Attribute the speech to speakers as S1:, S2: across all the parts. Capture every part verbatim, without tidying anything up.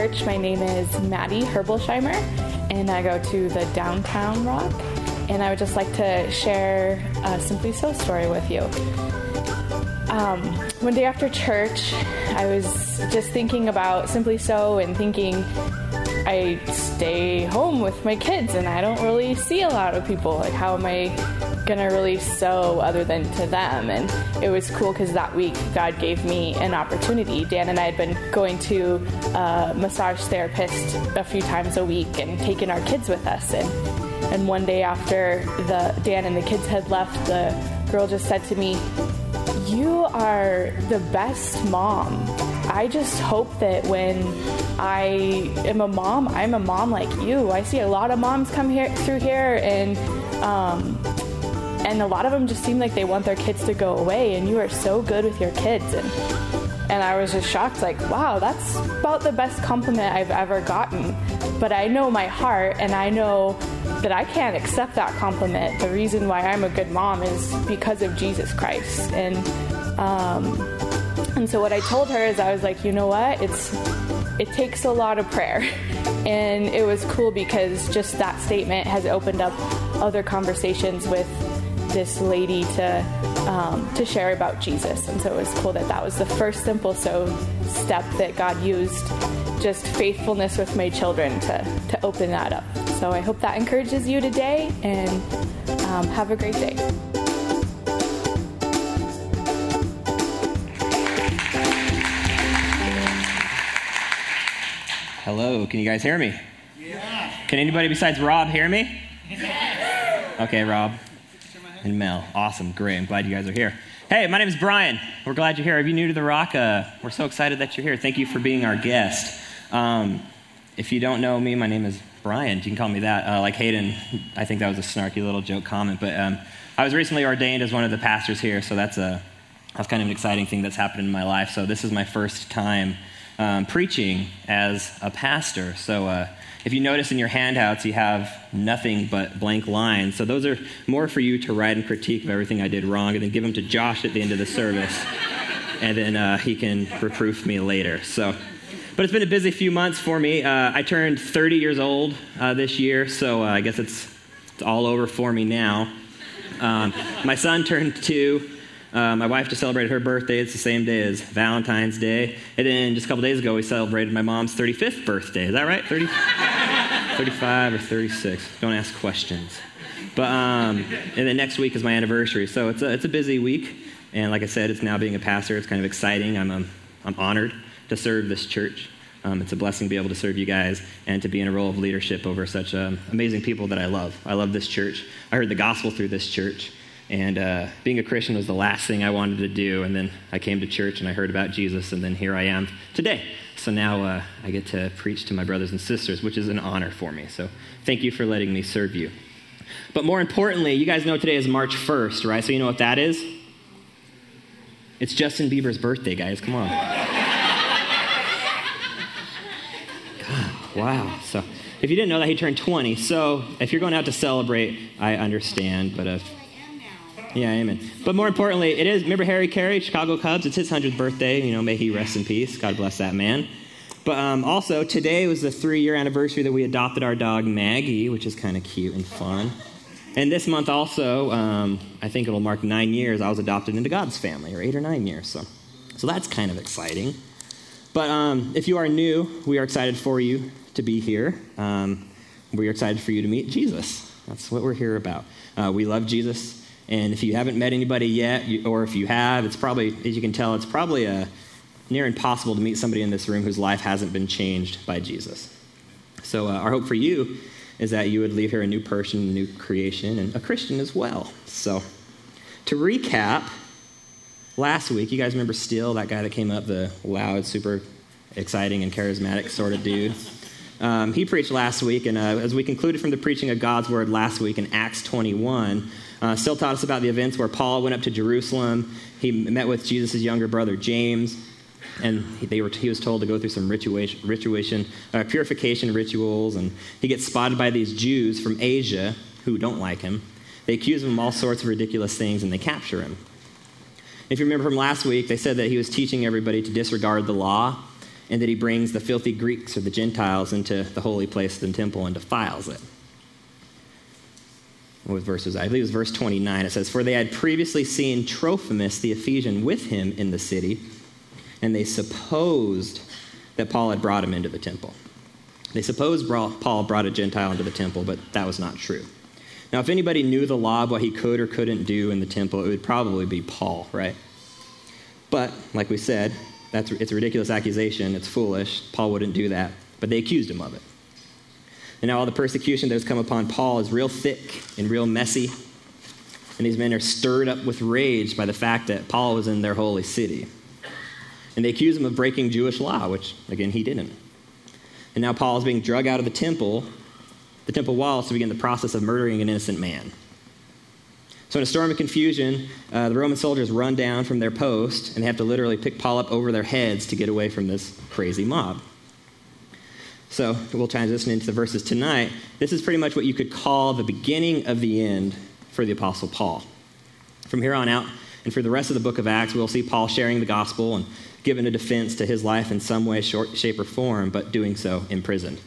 S1: church. My name is Maddie Herbolsheimer, and I go to the Downtown Rock. And I would just like to share a Simply So story with you. Um, one day after church, I was just thinking about Simply So and thinking I stay home with my kids and I don't really see a lot of people. Like, how am I going to really sow other than to them? And it was cool because that week God gave me an opportunity. Dan and I had been going to a massage therapist a few times a week and taking our kids with us. And, and one day after the Dan and the kids had left, the girl just said to me, "You are the best mom. I just hope that when I am a mom, I'm a mom like you. I see a lot of moms come here through here, and um, and a lot of them just seem like they want their kids to go away, and you are so good with your kids." And and I was just shocked, like, wow, that's about the best compliment I've ever gotten. But I know my heart, and I know that I can't accept that compliment. The reason why I'm a good mom is because of Jesus Christ. And um, and so what I told her is I was like, you know what? It's it takes a lot of prayer. And it was cool because just that statement has opened up other conversations with this lady to um, to share about Jesus. And so it was cool that that was the first Simple So step that God used, just faithfulness with my children to, to open that up. So I hope that encourages you today, and um, have a great day.
S2: Hello, can you guys hear me? Yeah. Can anybody besides Rob hear me? Yeah. Okay, Rob and Mel. Awesome, great. I'm glad you guys are here. Hey, my name is Brian. We're glad you're here. If you're new to the Rock, uh, we're so excited that you're here. Thank you for being our guest. Um, if you don't know me, my name is Brian. You can call me that. Uh, like Hayden, I think that was a snarky little joke comment, but um, I was recently ordained as one of the pastors here, so that's a that's kind of an exciting thing that's happened in my life. So this is my first time um, preaching as a pastor. So uh, if you notice in your handouts, you have nothing but blank lines. So those are more for you to write and critique of everything I did wrong, and then give them to Josh at the end of the service, and then uh, he can reproof me later. So. But it's been a busy few months for me. Uh, I turned thirty years old uh, this year, so uh, I guess it's, it's all over for me now. Um, my son turned two. Uh, my wife just celebrated her birthday. It's the same day as Valentine's Day. And then just a couple days ago, we celebrated my mom's thirty-fifth birthday. Is that right? thirty, thirty-five or thirty-six? Don't ask questions. But um, and then next week is my anniversary. So it's a, it's a busy week. And like I said, it's now being a pastor. It's kind of exciting. I'm um, I'm honored to serve this church. Um, it's a blessing to be able to serve you guys and to be in a role of leadership over such um, amazing people that I love. I love this church. I heard the gospel through this church, and uh, being a Christian was the last thing I wanted to do, and then I came to church and I heard about Jesus, and then here I am today. So now uh, I get to preach to my brothers and sisters, which is an honor for me. So thank you for letting me serve you. But more importantly, you guys know today is March first, right? So you know what that is? It's Justin Bieber's birthday, guys. Come on. Wow. So if you didn't know that, he turned twenty. So if you're going out to celebrate, I understand. But if, yeah, amen. But more importantly, it is, remember Harry Carey, Chicago Cubs? It's his hundredth birthday. You know, may he rest in peace. God bless that man. But um, also, today was the three-year anniversary that we adopted our dog, Maggie, which is kind of cute and fun. And this month also, um, I think it'll mark nine years, I was adopted into God's family, or eight or nine years. So, so that's kind of exciting. But um, if you are new, we are excited for you to be here. Um, we are excited for you to meet Jesus. That's what we're here about. Uh, we love Jesus, and if you haven't met anybody yet, you, or if you have, it's probably, as you can tell, it's probably a near impossible to meet somebody in this room whose life hasn't been changed by Jesus. So uh, our hope for you is that you would leave here a new person, a new creation, and a Christian as well. So to recap, last week, you guys remember Steele, that guy that came up, the loud, super exciting and charismatic sort of dude? Um, he preached last week, and uh, as we concluded from the preaching of God's word last week in Acts twenty-one, uh, Steele taught us about the events where Paul went up to Jerusalem. He met with Jesus' younger brother, James, and they were, he was told to go through some rituation, rituation uh, purification rituals, and he gets spotted by these Jews from Asia who don't like him. They accuse him of all sorts of ridiculous things, and they capture him. If you remember from last week, they said that he was teaching everybody to disregard the law, and that he brings the filthy Greeks or the Gentiles into the holy place, the temple, and defiles it. What verse was that? I believe it was verse twenty-nine. It says, "For they had previously seen Trophimus the Ephesian with him in the city, and they supposed that Paul had brought him into the temple." They supposed Paul brought a Gentile into the temple, but that was not true. Now, if anybody knew the law of what he could or couldn't do in the temple, it would probably be Paul, right? But, like we said, that's it's a ridiculous accusation. It's foolish. Paul wouldn't do that. But they accused him of it. And now all the persecution that has come upon Paul is real thick and real messy. And these men are stirred up with rage by the fact that Paul was in their holy city. And they accuse him of breaking Jewish law, which, again, he didn't. And now Paul is being dragged out of the temple, the temple walls, to begin the process of murdering an innocent man. So in a storm of confusion, uh, the Roman soldiers run down from their post, and they have to literally pick Paul up over their heads to get away from this crazy mob. So we'll transition into the verses tonight. This is pretty much what you could call the beginning of the end for the Apostle Paul. From here on out, and for the rest of the book of Acts, we'll see Paul sharing the gospel and giving a defense to his life in some way, short, shape, or form, but doing so imprisoned.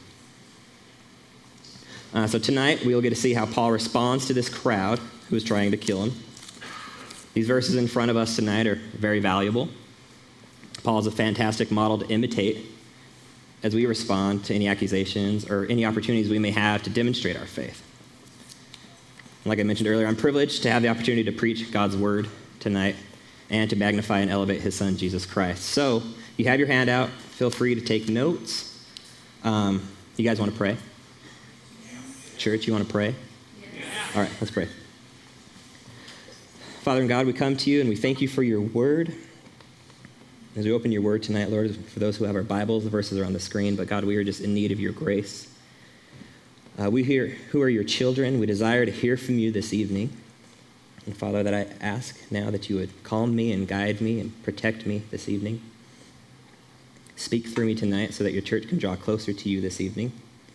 S2: Uh, so tonight, we'll get to see how Paul responds to this crowd who is trying to kill him. These verses in front of us tonight are very valuable. Paul is a fantastic model to imitate as we respond to any accusations or any opportunities we may have to demonstrate our faith. Like I mentioned earlier, I'm privileged to have the opportunity to preach God's word tonight and to magnify and elevate his son, Jesus Christ. So, you have your handout. Feel free to take notes. Um, you guys want to pray? Church, you want to pray? Yeah. All right, let's pray. Father and God, we come to you and we thank you for your word. As we open your word tonight, Lord, for those who have our Bibles, the verses are on the screen, but God, we are just in need of your grace. Uh, we hear who are your children. We desire to hear from you this evening. And Father, that I ask now that you would calm me and guide me and protect me this evening. Speak through me tonight so that your church can draw closer to you this evening.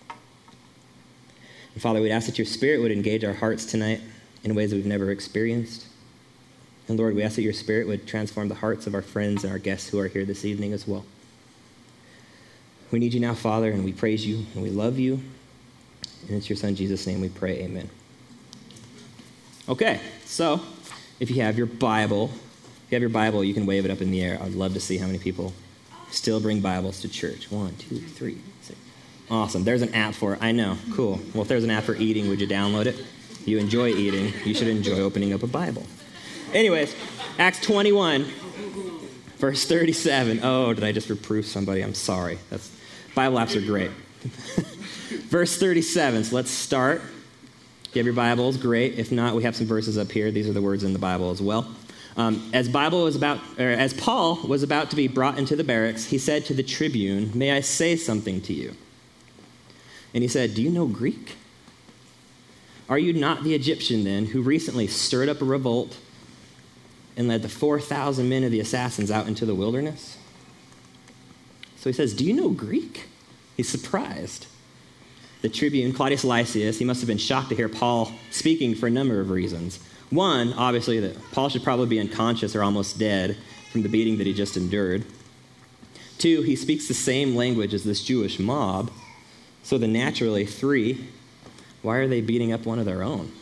S2: And Father, we'd ask that your Spirit would engage our hearts tonight in ways that we've never experienced. And Lord, we ask that your Spirit would transform the hearts of our friends and our guests who are here this evening as well. We need you now, Father, and we praise you and we love you. And it's your Son, Jesus' name we pray, amen. Okay, so if you have your Bible, if you have your Bible, you can wave it up in the air. I'd love to see how many people still bring Bibles to church. One, two, three, six. Awesome. There's an app for it. I know. Cool. Well, if there's an app for eating, would you download it? You enjoy eating. You should enjoy opening up a Bible. Anyways, Acts twenty-one, verse thirty-seven. Oh, did I just reproof somebody? I'm sorry. That's Bible apps are great. Verse thirty-seven. So let's start. If you have your Bibles, great. If not, we have some verses up here. These are the words in the Bible as well. Um, as Bible was about, or as Paul was about to be brought into the barracks, he said to the tribune, "May I say something to you?" And he said, "Do you know Greek? Are you not the Egyptian then who recently stirred up a revolt and led the four thousand men of the assassins out into the wilderness?" So he says, "Do you know Greek?" He's surprised. The tribune, Claudius Lysias, he must have been shocked to hear Paul speaking for a number of reasons. One, obviously, that Paul should probably be unconscious or almost dead from the beating that he just endured. Two, he speaks the same language as this Jewish mob. So then naturally, three, why are they beating up one of their own?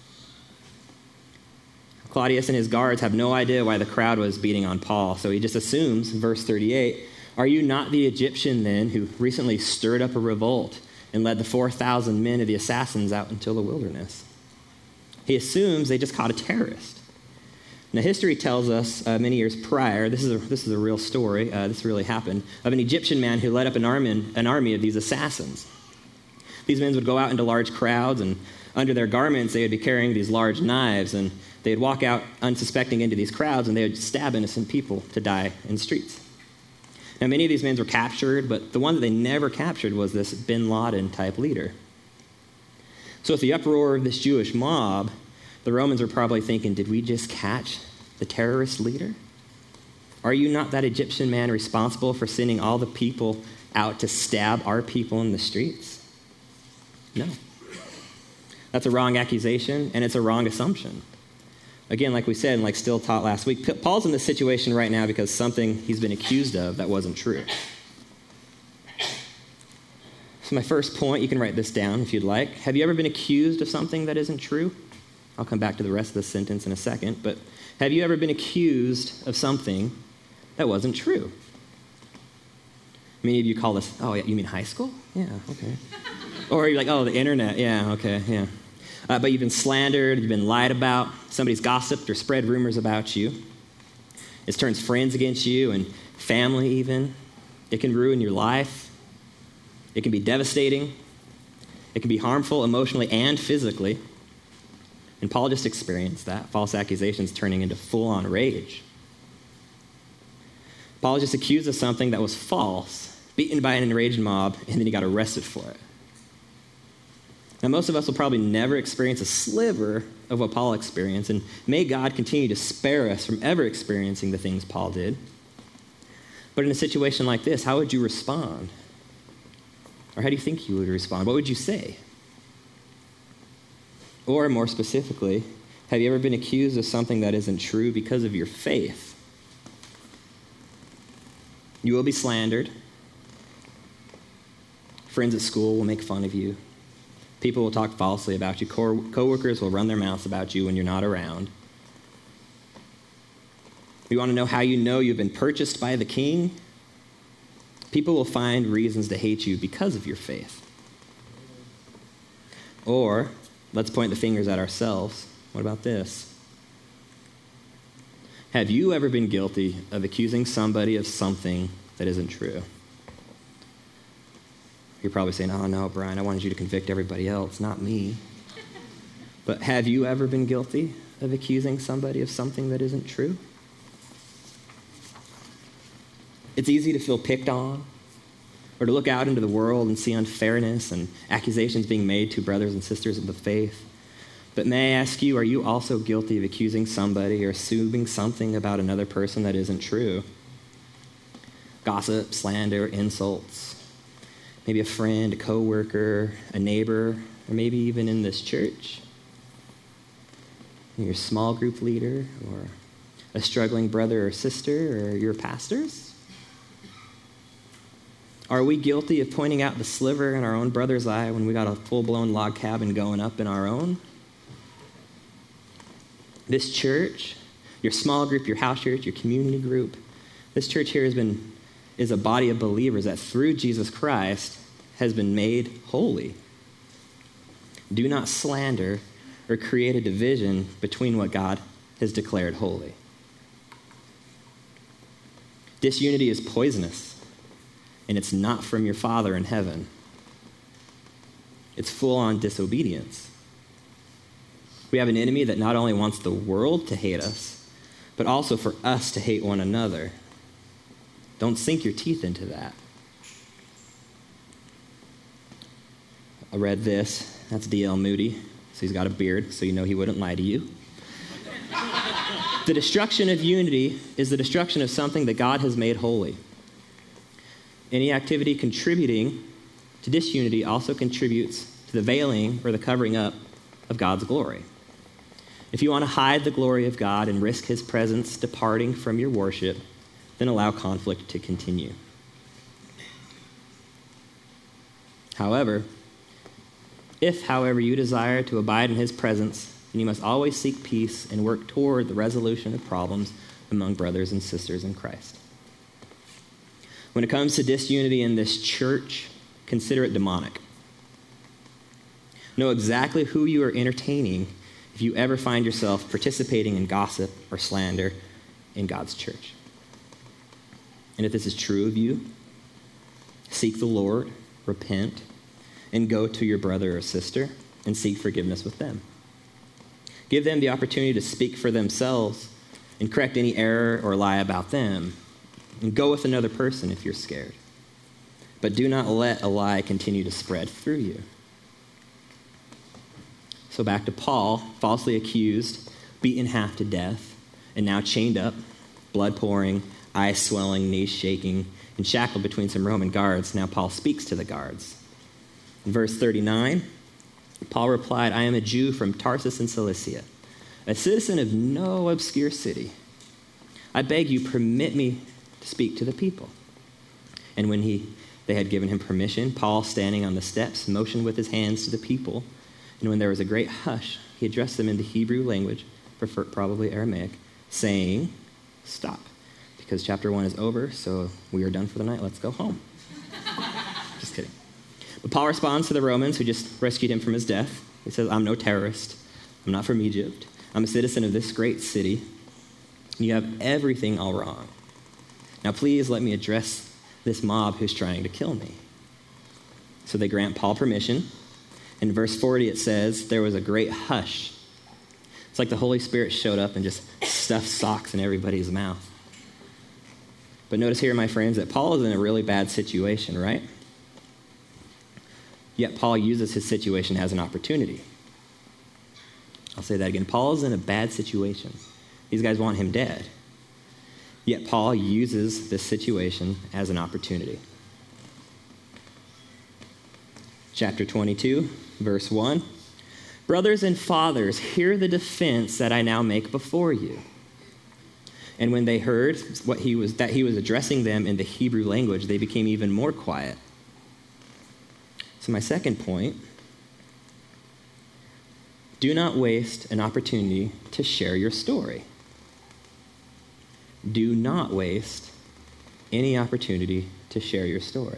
S2: Claudius and his guards have no idea why the crowd was beating on Paul, so he just assumes, verse thirty-eight, "Are you not the Egyptian then who recently stirred up a revolt and led the four thousand men of the assassins out into the wilderness?" He assumes they just caught a terrorist. Now, history tells us uh, many years prior, this is a, this is a real story, uh, this really happened, of an Egyptian man who led up an army, an army of these assassins. These men would go out into large crowds, and under their garments, they would be carrying these large knives, and they'd walk out unsuspecting into these crowds, and they would stab innocent people to die in the streets. Now, many of these men were captured, but the one that they never captured was this bin Laden-type leader. So with the uproar of this Jewish mob, the Romans were probably thinking, did we just catch the terrorist leader? Are you not that Egyptian man responsible for sending all the people out to stab our people in the streets? No. That's a wrong accusation, and it's a wrong assumption. Again, like we said, and like Still taught last week, Paul's in this situation right now because something he's been accused of that wasn't true. So my first point, you can write this down if you'd like. Have you ever been accused of something that isn't true? I'll come back to the rest of the sentence in a second, but have you ever been accused of something that wasn't true? Many of you call this, oh, yeah, you mean high school? Yeah, okay. Or you're like, oh, the internet. Yeah, okay, yeah. Uh, but you've been slandered, you've been lied about, somebody's gossiped or spread rumors about you. It turns friends against you and family even. It can ruin your life. It can be devastating. It can be harmful emotionally and physically. And Paul just experienced that, false accusations turning into full-on rage. Paul just accused of something that was false, beaten by an enraged mob, and then he got arrested for it. Now, most of us will probably never experience a sliver of what Paul experienced, and may God continue to spare us from ever experiencing the things Paul did. But in a situation like this, how would you respond? Or how do you think you would respond? What would you say? Or more specifically, have you ever been accused of something that isn't true because of your faith? You will be slandered. Friends at school will make fun of you. People will talk falsely about you. Co- coworkers will run their mouths about you when you're not around. You want to know how you know you've been purchased by the King? People will find reasons to hate you because of your faith. Or, let's point the fingers at ourselves. What about this? Have you ever been guilty of accusing somebody of something that isn't true? You're probably saying, oh, no, Brian, I wanted you to convict everybody else, not me. But have you ever been guilty of accusing somebody of something that isn't true? It's easy to feel picked on, or to look out into the world and see unfairness and accusations being made to brothers and sisters of the faith. But may I ask you, are you also guilty of accusing somebody or assuming something about another person that isn't true? Gossip, slander, insults. Maybe a friend, a coworker, a neighbor, or maybe even in this church. Your small group leader, or a struggling brother or sister, or your pastors. Are we guilty of pointing out the sliver in our own brother's eye when we got a full-blown log cabin going up in our own? This church, your small group, your house church, your community group, this church here has been is a body of believers that through Jesus Christ has been made holy. Do not slander or create a division between what God has declared holy. Disunity is poisonous, and it's not from your Father in heaven. It's full-on disobedience. We have an enemy that not only wants the world to hate us, but also for us to hate one another. Don't sink your teeth into that. I read this. That's D L Moody. So he's got a beard, so you know he wouldn't lie to you. The destruction of unity is the destruction of something that God has made holy. Any activity contributing to disunity also contributes to the veiling or the covering up of God's glory. If you want to hide the glory of God and risk his presence departing from your worship, then allow conflict to continue. However, if, however, you desire to abide in his presence, then you must always seek peace and work toward the resolution of problems among brothers and sisters in Christ. When it comes to disunity in this church, consider it demonic. Know exactly who you are entertaining if you ever find yourself participating in gossip or slander in God's church. And if this is true of you, seek the Lord, repent, and go to your brother or sister and seek forgiveness with them. Give them the opportunity to speak for themselves and correct any error or lie about them. And go with another person if you're scared. But do not let a lie continue to spread through you. So back to Paul, falsely accused, beaten half to death, and now chained up, blood pouring, eyes swelling, knees shaking, and shackled between some Roman guards. Now Paul speaks to the guards. In verse thirty-nine, Paul replied, I am a Jew from Tarsus in Cilicia, a citizen of no obscure city. I beg you, permit me to speak to the people. And when he They had given him permission. Paul, standing on the steps, motioned with his hands to the people. And when there was a great hush, he addressed them in the Hebrew language, prefer- probably Aramaic, saying, stop, because chapter one is over, so we are done for the night. Let's go home. Just kidding. But Paul responds to the Romans who just rescued him from his death. He says, I'm no terrorist. I'm not from Egypt. I'm a citizen of this great city. You have everything all wrong. Now please let me address this mob who's trying to kill me. So they grant Paul permission. In verse forty it says, there was a great hush. It's like the Holy Spirit showed up and just stuffed socks in everybody's mouth. But notice here, my friends, that Paul is in a really bad situation, right? Yet Paul uses his situation as an opportunity. I'll say that again. Paul is in a bad situation. These guys want him dead. Yet Paul uses this situation as an opportunity. Chapter twenty-two, verse one. Brothers and fathers, hear the defense that I now make before you. And when they heard what he was, that he was addressing them in the Hebrew language, they became even more quiet. So my second point, do not waste an opportunity to share your story. Do not waste any opportunity to share your story.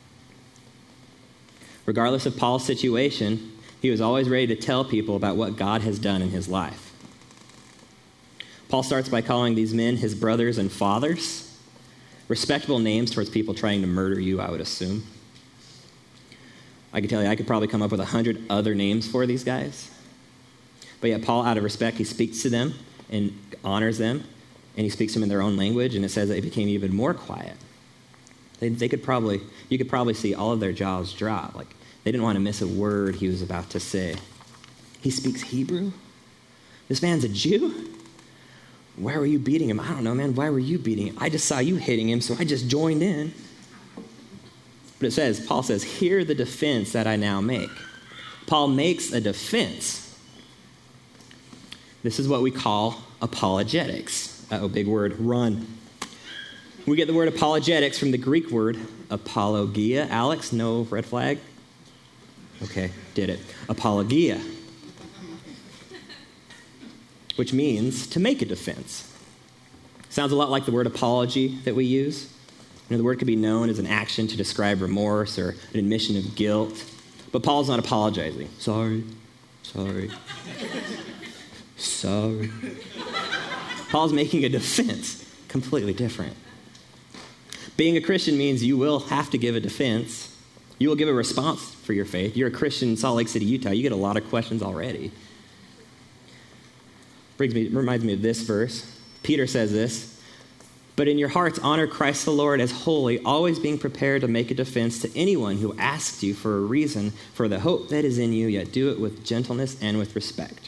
S2: Regardless of Paul's situation, he was always ready to tell people about what God has done in his life. Paul starts by calling these men his brothers and fathers, respectable names towards people trying to murder you, I would assume. I can tell you, I could probably come up with a hundred other names for these guys. But yet Paul, out of respect, he speaks to them and honors them, and he speaks to them in their own language, and it says that they became even more quiet. They, they could probably, you could probably see all of their jaws drop. Like, they didn't want to miss a word he was about to say. He speaks Hebrew? This man's a Jew? Why were you beating him? I don't know, man. Why were you beating him? I just saw you hitting him, so I just joined in. But it says, Paul says, hear the defense that I now make. Paul makes a defense. This is what we call apologetics. Uh-oh, big word, run. We get the word apologetics from the Greek word apologia. Alex, no red flag? Okay, did it. Apologia, which means to make a defense. Sounds a lot like the word apology that we use. You know, the word could be known as an action to describe remorse or an admission of guilt. But Paul's not apologizing. Sorry, sorry, sorry. Paul's making a defense, completely different. Being a Christian means you will have to give a defense. You will give a response for your faith. You're a Christian in Salt Lake City, Utah. You get a lot of questions already. Brings me, reminds me of this verse. Peter says this, but in your hearts honor Christ the Lord as holy, always being prepared to make a defense to anyone who asks you for a reason for the hope that is in you, yet do it with gentleness and with respect.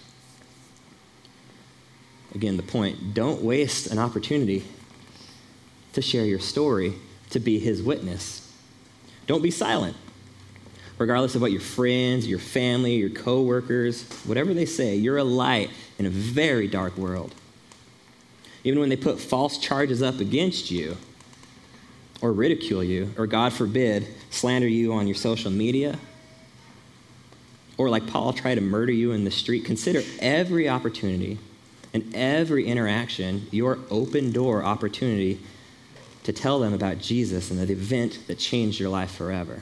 S2: Again, the point, don't waste an opportunity to share your story, to be his witness. Don't be silent. Regardless of what your friends, your family, your coworkers, whatever they say, you're a light in a very dark world. Even when they put false charges up against you, or ridicule you, or God forbid, slander you on your social media, or like Paul, try to murder you in the street, consider every opportunity and every interaction your open door opportunity to tell them about Jesus and the event that changed your life forever.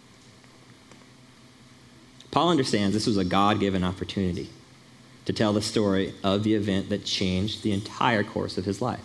S2: Paul understands this was a God-given opportunity to tell the story of the event that changed the entire course of his life.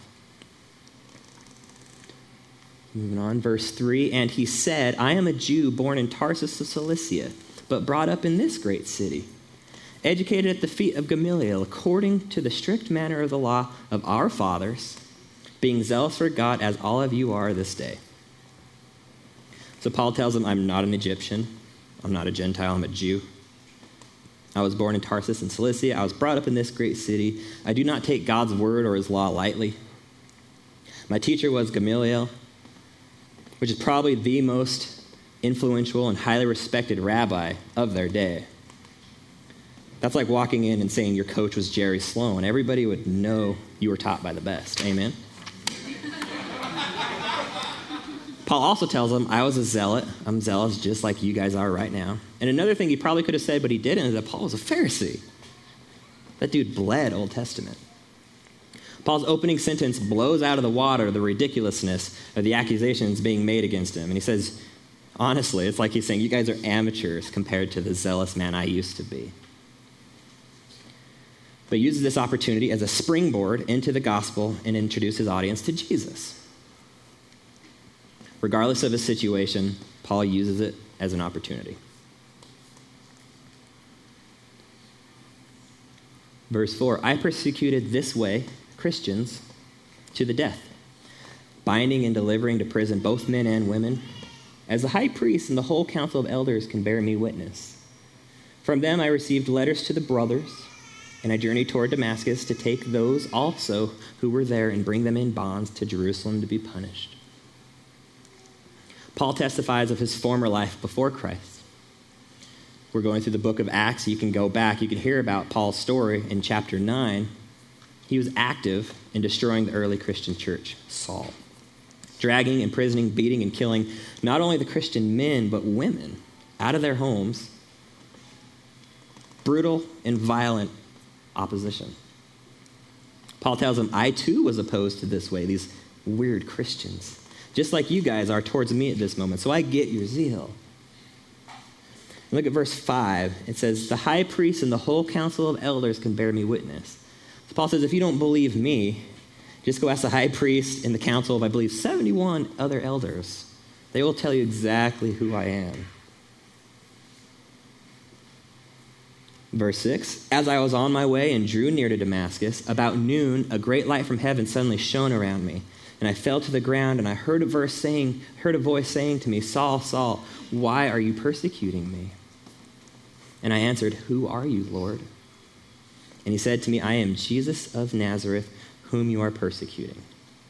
S2: Moving on, verse three, and he said, I am a Jew born in Tarsus of Cilicia, but brought up in this great city, educated at the feet of Gamaliel, according to the strict manner of the law of our fathers, being zealous for God as all of you are this day. So Paul tells them, I'm not an Egyptian. I'm not a Gentile. I'm a Jew. I was born in Tarsus in Cilicia. I was brought up in this great city. I do not take God's word or his law lightly. My teacher was Gamaliel, which is probably the most influential and highly respected rabbi of their day. That's like walking in and saying your coach was Jerry Sloan. Everybody would know you were taught by the best. Amen? Paul also tells them, I was a zealot. I'm zealous just like you guys are right now. And another thing he probably could have said, but he didn't, is that Paul was a Pharisee. That dude bled Old Testament. Paul's opening sentence blows out of the water the ridiculousness of the accusations being made against him. And he says, honestly, it's like he's saying, you guys are amateurs compared to the zealous man I used to be. But he uses this opportunity as a springboard into the gospel and introduce his audience to Jesus. Regardless of his situation, Paul uses it as an opportunity. Verse four, I persecuted this way Christians to the death, binding and delivering to prison both men and women, as the high priest and the whole council of elders can bear me witness. From them I received letters to the brothers, and I journeyed toward Damascus to take those also who were there and bring them in bonds to Jerusalem to be punished. Paul testifies of his former life before Christ. We're going through the book of Acts. You can go back. You can hear about Paul's story in chapter nine. He was active in destroying the early Christian church, Saul, dragging, imprisoning, beating, and killing not only the Christian men, but women out of their homes. Brutal and violent opposition. Paul tells them, I too was opposed to this way, these weird Christians, just like you guys are towards me at this moment. So I get your zeal. Look at verse five. It says, the high priest and the whole council of elders can bear me witness. So Paul says, if you don't believe me, just go ask the high priest and the council of, I believe, seventy-one other elders. They will tell you exactly who I am. Verse six, as I was on my way and drew near to Damascus, about noon, a great light from heaven suddenly shone around me. And I fell to the ground, and I heard a verse saying, heard a voice saying to me, Saul, Saul, why are you persecuting me? And I answered, who are you, Lord? And he said to me, I am Jesus of Nazareth, whom you are persecuting.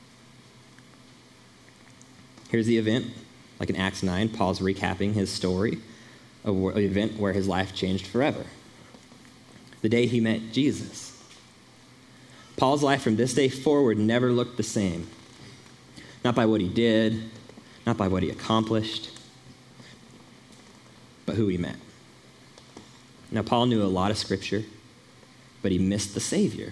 S2: Here's the event, like in Acts nine, Paul's recapping his story of an event where his life changed forever. The day he met Jesus. Paul's life from this day forward never looked the same. Not by what he did, not by what he accomplished, but who he met. Now, Paul knew a lot of scripture, but he missed the Savior.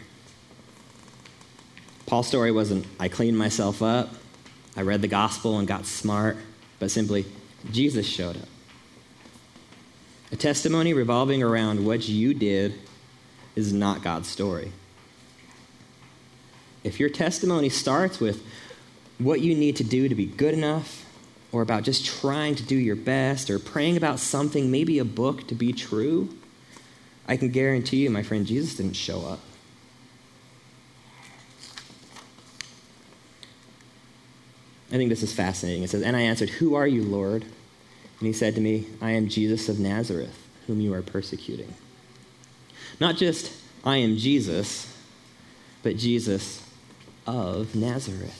S2: Paul's story wasn't, I cleaned myself up, I read the gospel and got smart, but simply, Jesus showed up. A testimony revolving around what you did is not God's story. If your testimony starts with what you need to do to be good enough, or about just trying to do your best, or praying about something, maybe a book, to be true, I can guarantee you, my friend, Jesus didn't show up. I think this is fascinating. It says, and I answered, who are you, Lord? And he said to me, I am Jesus of Nazareth, whom you are persecuting. Not just, I am Jesus, but Jesus of Nazareth.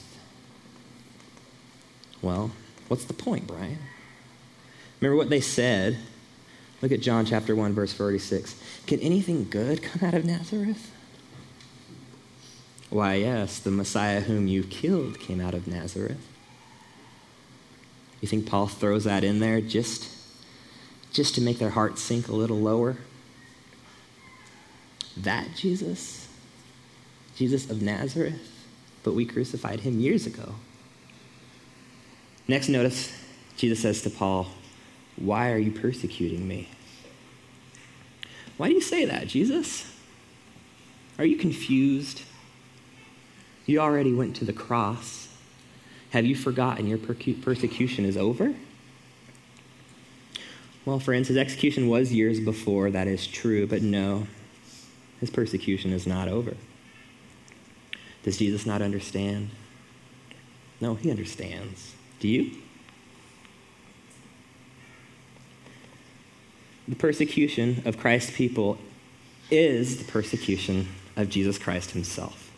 S2: Well, what's the point, Brian? Remember what they said? Look at John chapter one, verse forty-six. Can anything good come out of Nazareth? Why, yes, the Messiah whom you killed came out of Nazareth. You think Paul throws that in there just, just to make their hearts sink a little lower? That Jesus? Jesus of Nazareth? But we crucified him years ago. Next, notice, Jesus says to Paul, why are you persecuting me? Why do you say that, Jesus? Are you confused? You already went to the cross. Have you forgotten your persecution is over? Well, friends, his execution was years before, that is true, but no, his persecution is not over. Does Jesus not understand? No, he understands. Do you? The persecution of Christ's people is the persecution of Jesus Christ himself.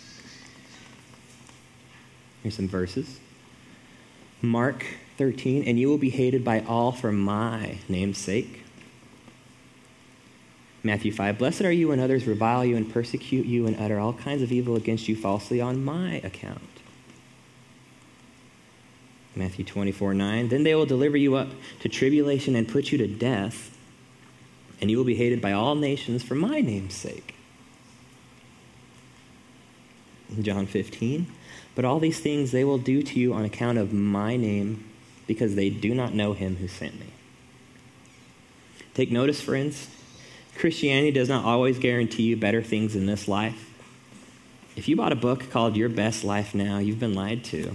S2: Here's some verses. Mark thirteen, and you will be hated by all for my name's sake. Matthew five, blessed are you when others revile you and persecute you and utter all kinds of evil against you falsely on my account. Matthew twenty-four nine. Then they will deliver you up to tribulation and put you to death, and you will be hated by all nations for my name's sake. John fifteen. But all these things they will do to you on account of my name, because they do not know him who sent me. Take notice, friends. Christianity does not always guarantee you better things in this life. If you bought a book called Your Best Life Now, you've been lied to.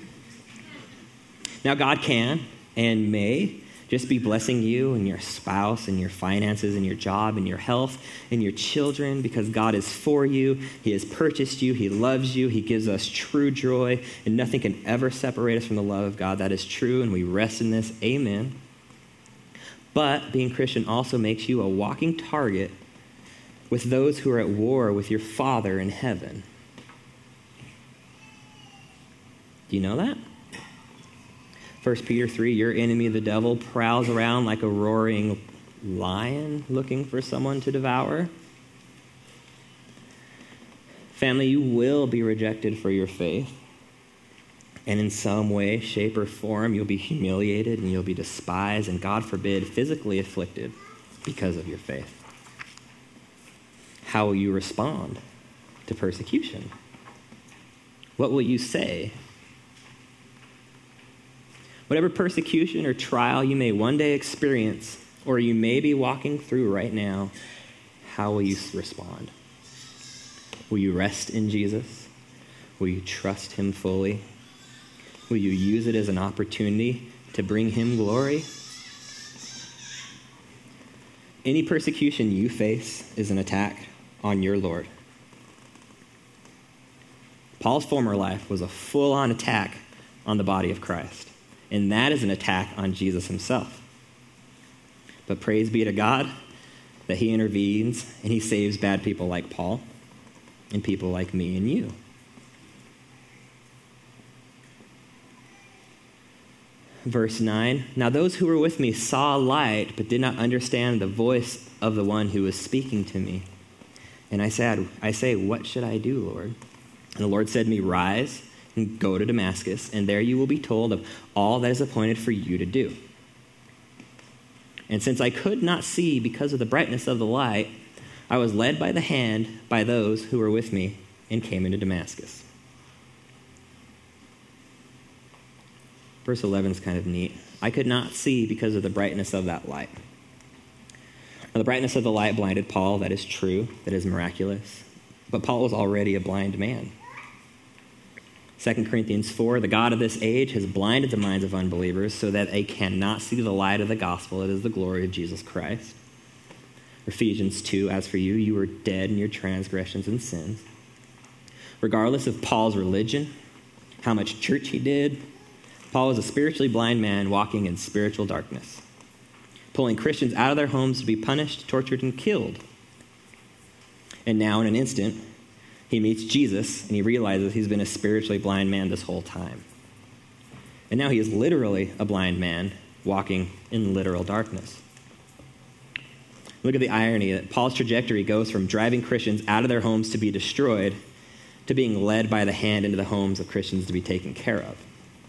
S2: Now, God can and may just be blessing you and your spouse and your finances and your job and your health and your children, because God is for you. He has purchased you. He loves you. He gives us true joy, and nothing can ever separate us from the love of God. That is true, and we rest in this. Amen. But being Christian also makes you a walking target with those who are at war with your Father in heaven. Do you know that? First Peter three, your enemy, the devil, prowls around like a roaring lion looking for someone to devour. Family, you will be rejected for your faith. And in some way, shape, or form, you'll be humiliated and you'll be despised and, God forbid, physically afflicted because of your faith. How will you respond to persecution? What will you say? Whatever persecution or trial you may one day experience, or you may be walking through right now, how will you respond? Will you rest in Jesus? Will you trust him fully? Will you use it as an opportunity to bring him glory? Any persecution you face is an attack on your Lord. Paul's former life was a full-on attack on the body of Christ. And that is an attack on Jesus himself. But praise be to God that he intervenes and he saves bad people like Paul and people like me and you. Verse nine, now those who were with me saw light, but did not understand the voice of the one who was speaking to me. And I said, I say, what should I do, Lord? And the Lord said to me, rise and go to Damascus, and there you will be told of all that is appointed for you to do. And since I could not see because of the brightness of the light, I was led by the hand by those who were with me and came into Damascus. Verse eleven is kind of neat. I could not see because of the brightness of that light. Now, the brightness of the light blinded Paul. That is true. That is miraculous. But Paul was already a blind man. Second Corinthians four, the God of this age has blinded the minds of unbelievers so that they cannot see the light of the gospel. It is the glory of Jesus Christ. Ephesians two, as for you, you were dead in your transgressions and sins. Regardless of Paul's religion, how much church he did, Paul was a spiritually blind man walking in spiritual darkness, pulling Christians out of their homes to be punished, tortured, and killed. And now, in an instant, he meets Jesus, and he realizes he's been a spiritually blind man this whole time. And now he is literally a blind man walking in literal darkness. Look at the irony that Paul's trajectory goes from driving Christians out of their homes to be destroyed to being led by the hand into the homes of Christians to be taken care of.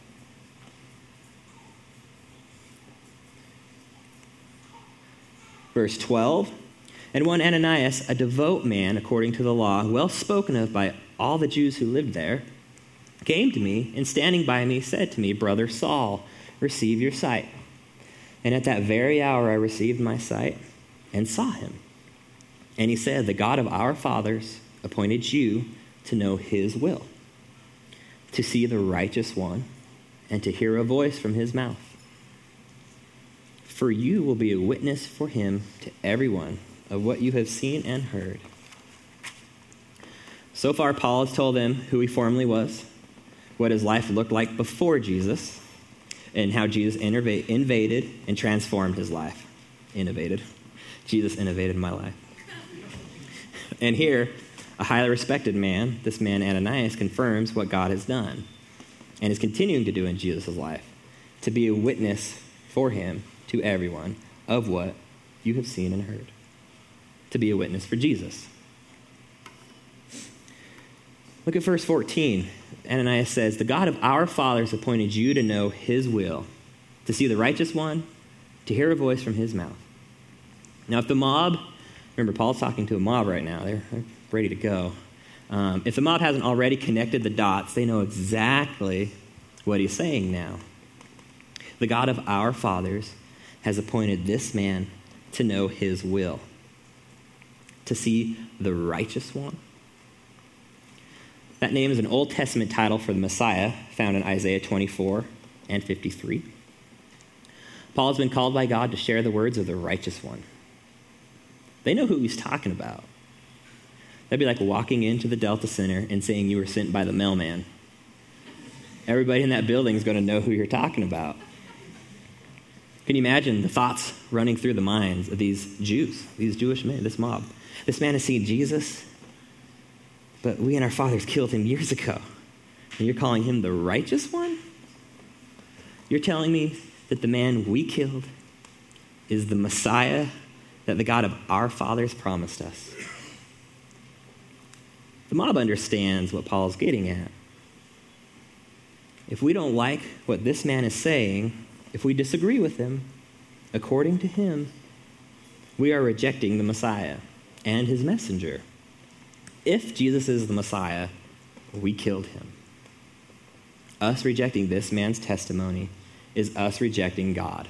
S2: Verse twelve, and one Ananias, a devout man according to the law, well spoken of by all the Jews who lived there, came to me and standing by me said to me, Brother Saul, receive your sight. And at that very hour I received my sight and saw him. And he said, the God of our fathers appointed you to know his will, to see the righteous one, and to hear a voice from his mouth. For you will be a witness for him to everyone of what you have seen and heard. So far, Paul has told them who he formerly was, what his life looked like before Jesus, and how Jesus interva- invaded and transformed his life. Innovated. Jesus innovated my life. And here, a highly respected man, this man Ananias, confirms what God has done and is continuing to do in Jesus' life, to be a witness for him to everyone of what you have seen and heard. To be a witness for Jesus. Look at verse fourteen. Ananias says, the God of our fathers appointed you to know his will, to see the righteous one, to hear a voice from his mouth. Now, if the mob, remember, Paul's talking to a mob right now. They're, they're ready to go. Um, if the mob hasn't already connected the dots, they know exactly what he's saying now. The God of our fathers has appointed this man to know his will, to see the righteous one. That name is an Old Testament title for the Messiah found in Isaiah twenty-four and fifty-three. Paul has been called by God to share the words of the righteous one. They know who he's talking about. That'd be like walking into the Delta Center and saying you were sent by the mailman. Everybody in that building is going to know who you're talking about. Can you imagine the thoughts running through the minds of these Jews, these Jewish men, this mob? This man has seen Jesus, but we and our fathers killed him years ago. And you're calling him the righteous one? You're telling me that the man we killed is the Messiah that the God of our fathers promised us. The mob understands what Paul's getting at. If we don't like what this man is saying, if we disagree with him, according to him, we are rejecting the Messiah and his messenger. If Jesus is the Messiah, we killed him. Us rejecting this man's testimony is us rejecting God.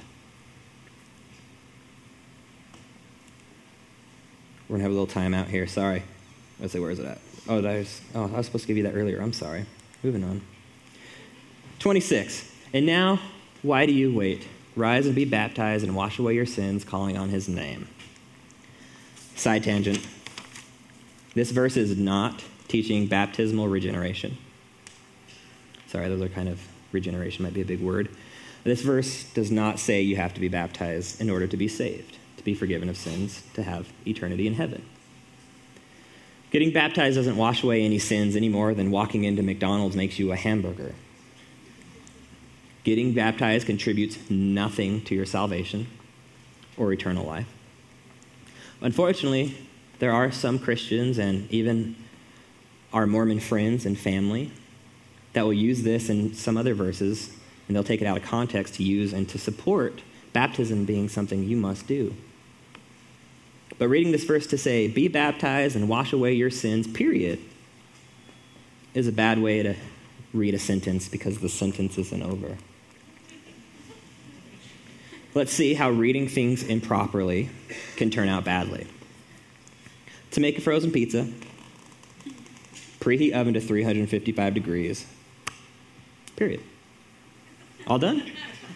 S2: We're going to have a little time out here. Sorry. Let's say, where is it at? Oh, did I, just, oh, I was supposed to give you that earlier. I'm sorry. Moving on. twenty-six. And now, why do you wait? Rise and be baptized and wash away your sins, calling on his name. Side tangent. This verse is not teaching baptismal regeneration. Sorry, those are kind of, regeneration might be a big word. This verse does not say you have to be baptized in order to be saved, to be forgiven of sins, to have eternity in heaven. Getting baptized doesn't wash away any sins any more than walking into McDonald's makes you a hamburger. Getting baptized contributes nothing to your salvation or eternal life. Unfortunately, there are some Christians and even our Mormon friends and family that will use this and some other verses, and they'll take it out of context to use and to support baptism being something you must do. But reading this verse to say, be baptized and wash away your sins, period, is a bad way to read a sentence because the sentence isn't over. Let's see how reading things improperly can turn out badly. To make a frozen pizza, preheat oven to three hundred fifty-five degrees, period. All done?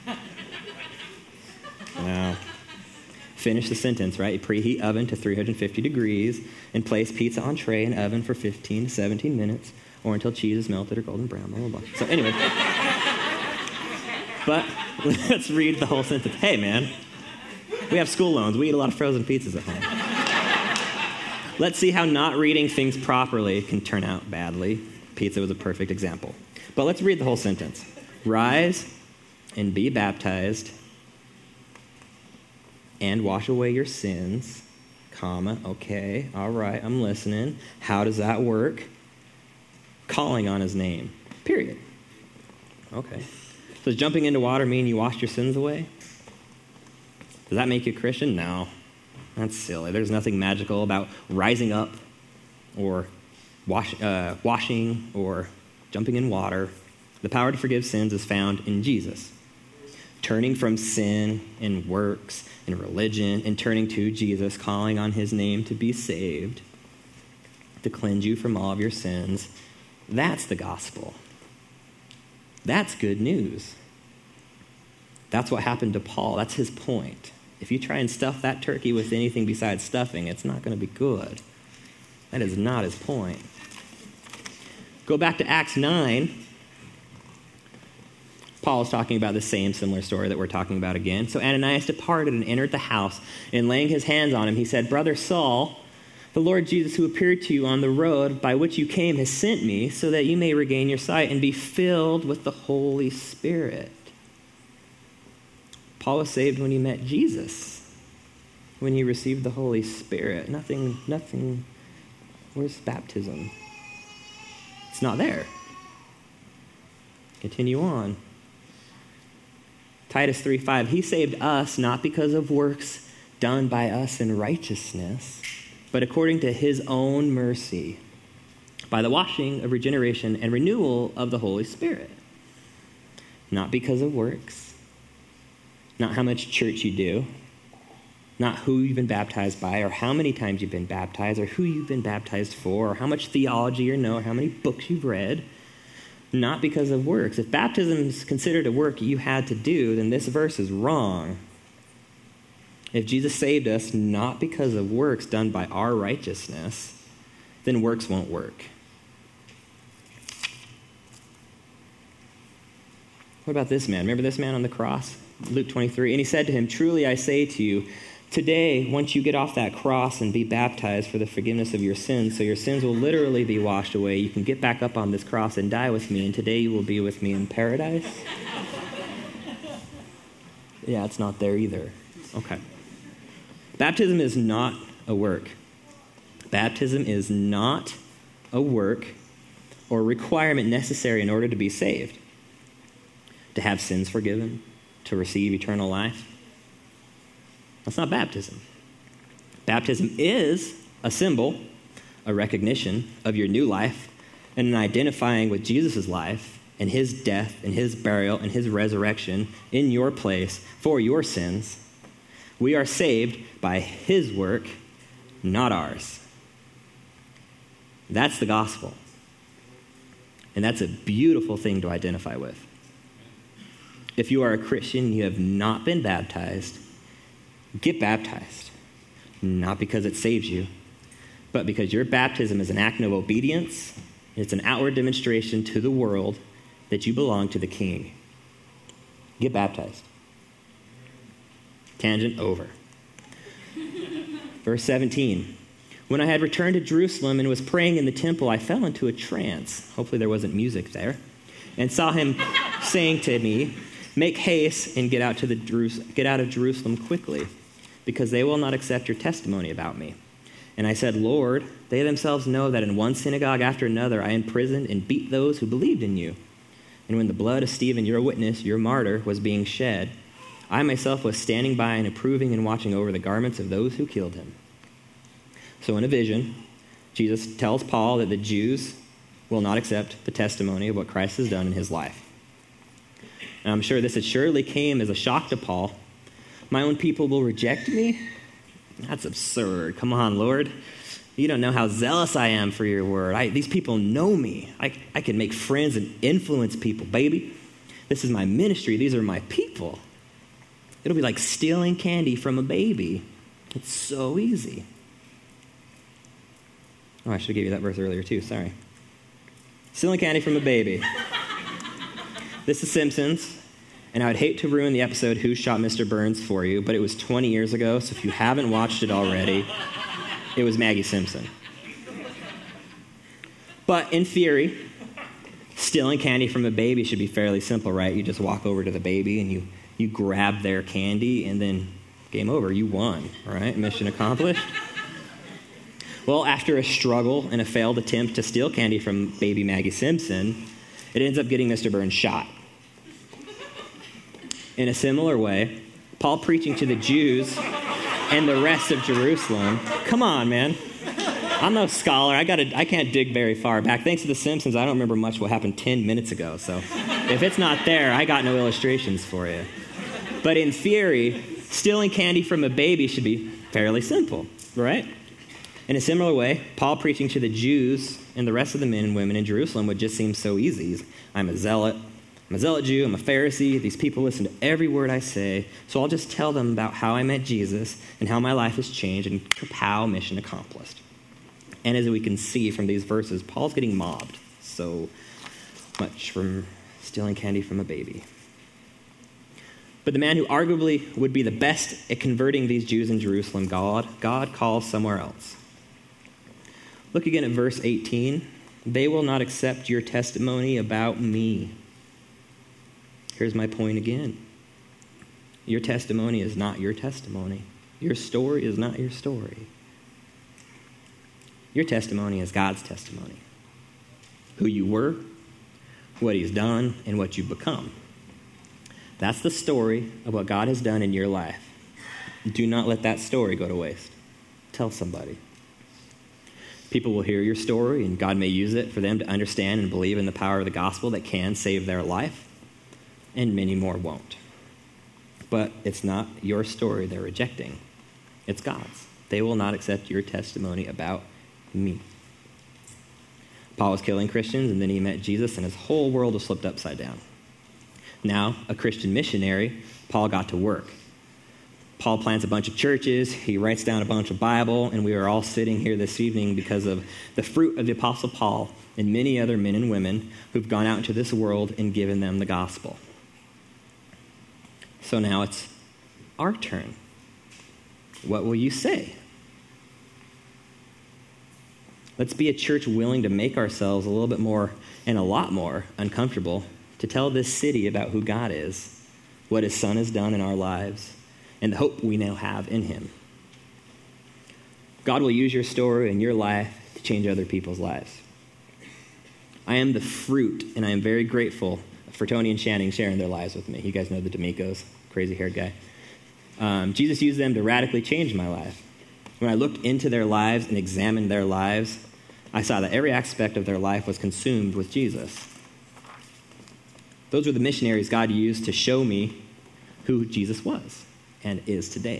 S2: No. Finish the sentence, right? You preheat oven to three hundred fifty degrees and place pizza on tray in oven for fifteen to seventeen minutes or until cheese is melted or golden brown, blah, blah, blah. So anyway. But let's read the whole sentence. Hey, man, we have school loans. We eat a lot of frozen pizzas at home. Let's see how not reading things properly can turn out badly. Pizza was a perfect example. But let's read the whole sentence. Rise and be baptized and wash away your sins, comma, okay, all right, I'm listening. How does that work? Calling on his name, period. Okay. Does jumping into water mean you washed your sins away? Does that make you a Christian? No. That's silly. There's nothing magical about rising up or wash, uh, washing or jumping in water. The power to forgive sins is found in Jesus. Turning from sin and works and religion and turning to Jesus, calling on his name to be saved, to cleanse you from all of your sins. That's the gospel. That's good news. That's what happened to Paul. That's his point. If you try and stuff that turkey with anything besides stuffing, it's not going to be good. That is not his point. Go back to Acts nine. Paul is talking about the same similar story that we're talking about again. So Ananias departed and entered the house, and laying his hands on him, he said, Brother Saul, the Lord Jesus who appeared to you on the road by which you came has sent me so that you may regain your sight and be filled with the Holy Spirit. Paul was saved when he met Jesus, when he received the Holy Spirit. Nothing, nothing, where's baptism? It's not there. Continue on. Titus three five, he saved us not because of works done by us in righteousness, but according to his own mercy, by the washing of regeneration and renewal of the Holy Spirit. Not because of works, not how much church you do, not who you've been baptized by, or how many times you've been baptized, or who you've been baptized for, or how much theology you know, or how many books you've read. Not because of works. If baptism is considered a work you had to do, then this verse is wrong. If Jesus saved us not because of works done by our righteousness, then works won't work. What about this man? Remember this man on the cross? Luke twenty-three. And he said to him, truly I say to you, today, once you get off that cross and be baptized for the forgiveness of your sins, so your sins will literally be washed away, you can get back up on this cross and die with me, and today you will be with me in paradise. Yeah, it's not there either. Okay. Baptism is not a work. Baptism is not a work or requirement necessary in order to be saved, to have sins forgiven, to receive eternal life. That's not baptism. Baptism is a symbol, a recognition of your new life, and an identifying with Jesus' life and his death and his burial and his resurrection in your place for your sins. We are saved by his work, not ours. That's the gospel. And that's a beautiful thing to identify with. If you are a Christian and you have not been baptized, get baptized. Not because it saves you, but because your baptism is an act of obedience. It's an outward demonstration to the world that you belong to the King. Get baptized. Tangent over. Verse seventeen. When I had returned to Jerusalem and was praying in the temple, I fell into a trance. Hopefully there wasn't music there. And saw him saying to me, make haste and get out to the Jerus- get out of Jerusalem quickly, because they will not accept your testimony about me. And I said, Lord, they themselves know that in one synagogue after another I imprisoned and beat those who believed in you. And when the blood of Stephen, your witness, your martyr, was being shed, I myself was standing by and approving and watching over the garments of those who killed him. So in a vision, Jesus tells Paul that the Jews will not accept the testimony of what Christ has done in his life. And I'm sure this had surely came as a shock to Paul. My own people will reject me? That's absurd. Come on, Lord. You don't know how zealous I am for your word. I, these people know me. I, I can make friends and influence people, baby. This is my ministry. These are my people. It'll be like stealing candy from a baby. It's so easy. Oh, I should have given you that verse earlier too. Sorry. Stealing candy from a baby. This is Simpsons, and I would hate to ruin the episode Who Shot Mister Burns for you, but it was twenty years ago, so if you haven't watched it already, it was Maggie Simpson. But in theory, stealing candy from a baby should be fairly simple, right? You just walk over to the baby and you, you grab their candy, and then game over. You won, right? Mission accomplished. Well, after a struggle and a failed attempt to steal candy from baby Maggie Simpson, it ends up getting Mister Burns shot. In a similar way, Paul preaching to the Jews and the rest of Jerusalem. Come on, man. I'm no scholar. I gotta. I can't dig very far back. Thanks to The Simpsons, I don't remember much what happened ten minutes ago. So if it's not there, I got no illustrations for you. But in theory, stealing candy from a baby should be fairly simple, right? In a similar way, Paul preaching to the Jews and the rest of the men and women in Jerusalem would just seem so easy. I'm a zealot. I'm a zealot Jew. I'm a Pharisee. These people listen to every word I say. So I'll just tell them about how I met Jesus and how my life has changed, and kapow, mission accomplished. And as we can see from these verses, Paul's getting mobbed so much from stealing candy from a baby. But the man who arguably would be the best at converting these Jews in Jerusalem, God, God calls somewhere else. Look again at verse eighteen. They will not accept your testimony about me. Here's my point again. Your testimony is not your testimony. Your story is not your story. Your testimony is God's testimony. who you were, what he's done, and what you've become. That's the story of what God has done in your life. Do not let that story go to waste. Tell somebody. People will hear your story, and God may use it for them to understand and believe in the power of the gospel that can save their life, and many more won't. But it's not your story they're rejecting. It's God's. They will not accept your testimony about me. Paul was killing Christians, and then he met Jesus, and his whole world was flipped upside down. Now, a Christian missionary, Paul got to work. Paul plants a bunch of churches, he writes down a bunch of Bible, and we are all sitting here this evening because of the fruit of the Apostle Paul and many other men and women who've gone out into this world and given them the gospel. So now it's our turn. What will you say? Let's be a church willing to make ourselves a little bit more and a lot more uncomfortable to tell this city about who God is, what his Son has done in our lives, and the hope we now have in him. God will use your story and your life to change other people's lives. I am the fruit, and I am very grateful for Tony and Shannon sharing their lives with me. You guys know the D'Amicos, crazy-haired guy. Um, Jesus used them to radically change my life. When I looked into their lives and examined their lives, I saw that every aspect of their life was consumed with Jesus. Those were the missionaries God used to show me who Jesus was and is today.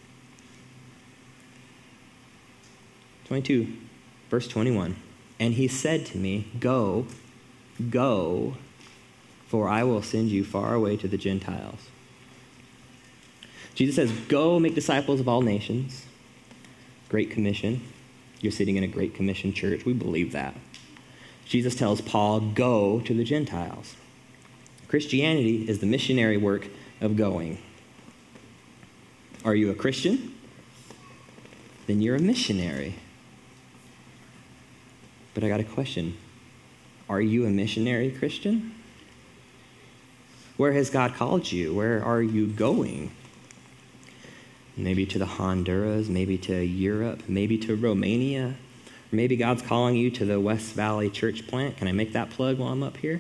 S2: twenty-two, verse twenty-one. And he said to me, go, go, for I will send you far away to the Gentiles. Jesus says, go make disciples of all nations. Great Commission. You're sitting in a Great Commission church. We believe that. Jesus tells Paul, go to the Gentiles. Christianity is the missionary work of going. Are you a Christian? Then you're a missionary. But I got a question. Are you a missionary Christian? Where has God called you? Where are you going? Maybe to the Honduras, maybe to Europe, maybe to Romania. Or maybe God's calling you to the West Valley church plant. Can I make that plug while I'm up here?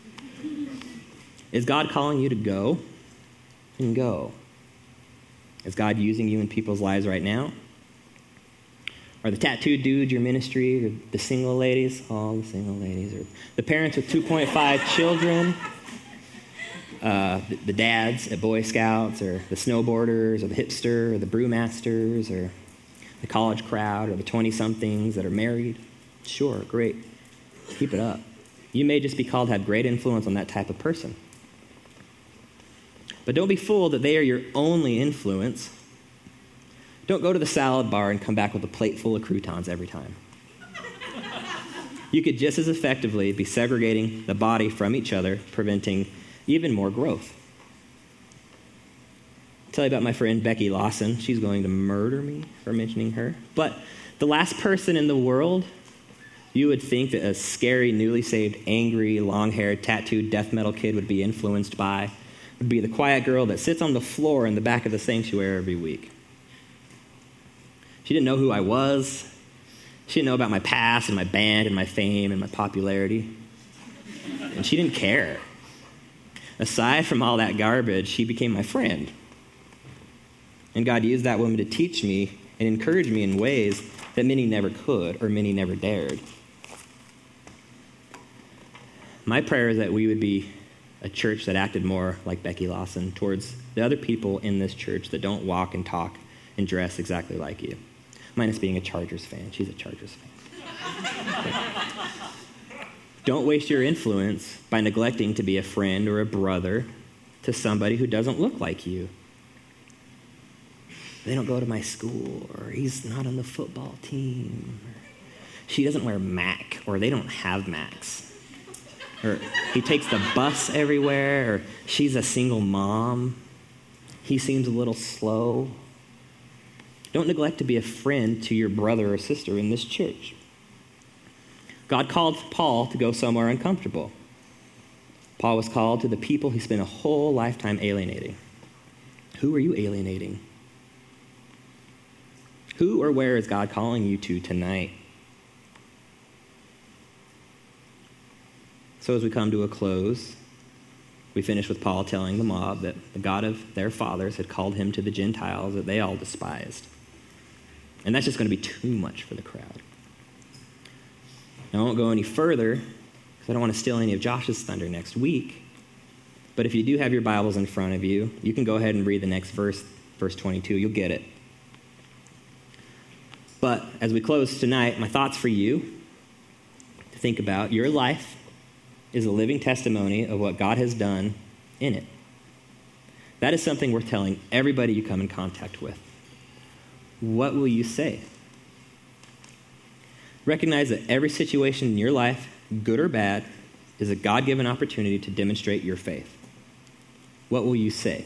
S2: Is God calling you to go? Then go. Is God using you in people's lives right now? Are the tattooed dudes your ministry, or the single ladies? All the single ladies. Or the parents with two point five children? Uh, the, the dads at Boy Scouts, or the snowboarders, or the hipster, or the brewmasters, or the college crowd, or the twenty-somethings that are married? Sure, great. Keep it up. You may just be called to have great influence on that type of person. But don't be fooled that they are your only influence. Don't go to the salad bar and come back with a plate full of croutons every time. You could just as effectively be segregating the body from each other, preventing even more growth. I'll tell you about my friend Becky Lawson. She's going to murder me for mentioning her. But the last person in the world you would think that a scary, newly saved, angry, long-haired, tattooed death metal kid would be influenced by would be the quiet girl that sits on the floor in the back of the sanctuary every week. She didn't know who I was. She didn't know about my past and my band and my fame and my popularity. And she didn't care. Aside from all that garbage, she became my friend. And God used that woman to teach me and encourage me in ways that many never could or many never dared. My prayer is that we would be a church that acted more like Becky Lawson towards the other people in this church that don't walk and talk and dress exactly like you. Minus being a Chargers fan. She's a Chargers fan. Don't waste your influence by neglecting to be a friend or a brother to somebody who doesn't look like you. They don't go to my school, or he's not on the football team, or she doesn't wear Mac, or they don't have Macs. Or he takes the bus everywhere, or she's a single mom. He seems a little slow. Don't neglect to be a friend to your brother or sister in this church. God called Paul to go somewhere uncomfortable. Paul was called to the people he spent a whole lifetime alienating. Who are you alienating? Who or where is God calling you to tonight? So as we come to a close, we finish with Paul telling the mob that the God of their fathers had called him to the Gentiles that they all despised. And that's just going to be too much for the crowd. Now, I won't go any further because I don't want to steal any of Josh's thunder next week. But if you do have your Bibles in front of you, you can go ahead and read the next verse, verse twenty-two. You'll get it. But as we close tonight, my thoughts for you to think about, your life is a living testimony of what God has done in it. That is something worth telling everybody you come in contact with. What will you say? Recognize that every situation in your life, good or bad, is a God-given opportunity to demonstrate your faith. What will you say?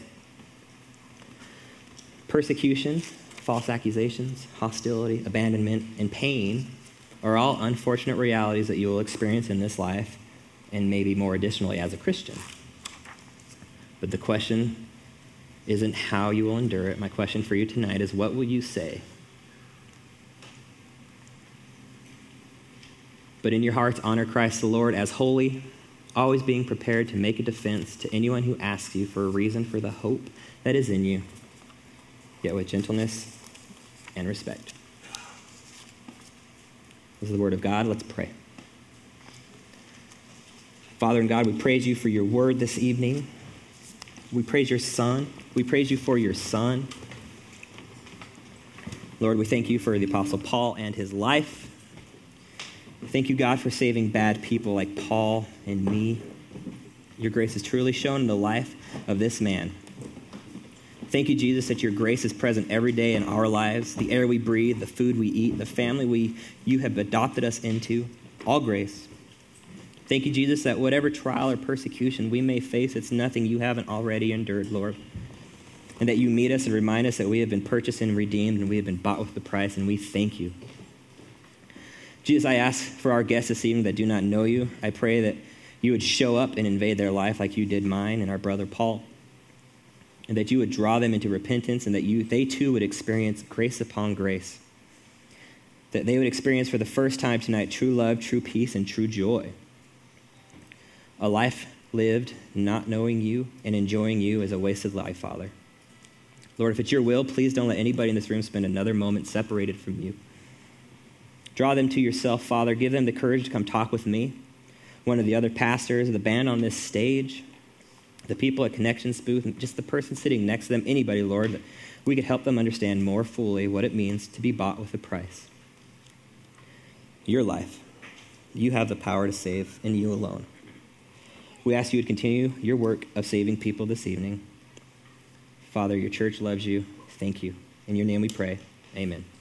S2: Persecution, false accusations, hostility, abandonment, and pain are all unfortunate realities that you will experience in this life, and maybe more additionally as a Christian. But the question isn't how you will endure it. My question for you tonight is, what will you say? But in your hearts, honor Christ the Lord as holy, always being prepared to make a defense to anyone who asks you for a reason for the hope that is in you, yet with gentleness and respect. This is the word of God. Let's pray. Father and God, we praise you for your word this evening. We praise your Son. We praise you for your Son. Lord, we thank you for the Apostle Paul and his life. Thank you, God, for saving bad people like Paul and me. Your grace is truly shown in the life of this man. Thank you, Jesus, that your grace is present every day in our lives, the air we breathe, the food we eat, the family we you have adopted us into, all grace. Thank you, Jesus, that whatever trial or persecution we may face, it's nothing you haven't already endured, Lord. And that you meet us and remind us that we have been purchased and redeemed and we have been bought with the price, and we thank you. Jesus, I ask for our guests this evening that do not know you. I pray that you would show up and invade their life like you did mine and our brother Paul, and that you would draw them into repentance, and that you, they too would experience grace upon grace, that they would experience for the first time tonight true love, true peace, and true joy. A life lived not knowing you and enjoying you is a wasted life, Father. Lord, if it's your will, please don't let anybody in this room spend another moment separated from you. Draw them to yourself, Father. Give them the courage to come talk with me, one of the other pastors, the band on this stage, the people at Connections booth, and just the person sitting next to them, anybody, Lord, that we could help them understand more fully what it means to be bought with a price. Your life. You have the power to save, and you alone. We ask you would continue your work of saving people this evening. Father, your church loves you. Thank you. In your name we pray. Amen.